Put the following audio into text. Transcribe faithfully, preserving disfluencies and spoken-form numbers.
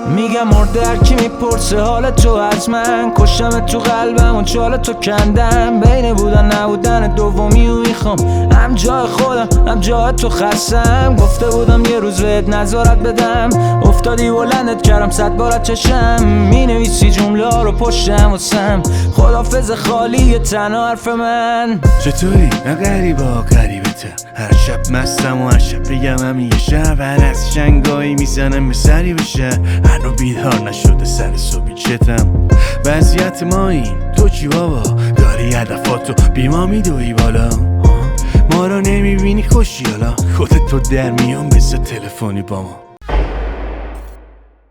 میگم مرده هر کی میپرسه حال تو از من، کشتم تو قلبم و چال تو کندم. بین بودن نبودن دومی و میخوام هم جای خودم هم جای تو خستم. گفته بودم یه روز بهت نظارت بدم، افتادی بلندت کردم صد بارت چشم. مینویسی جمله ها رو پشتم واسم، خدافظ خالی تنها حرف من. چطوری؟ نه غریبا غریبته، هر شب مستم و هر شب بگم هم یه شب. هر از شنگایی میزنم به سری بشه، هنو بیدار نشده سر صبحی چتم. وضعیت ما این تو چی بابا؟ داری هدفاتو بی ما میدوی بالا، ما رو نمیبینی خوشی حالا خودت تو در میان بسه تلفنی با ما.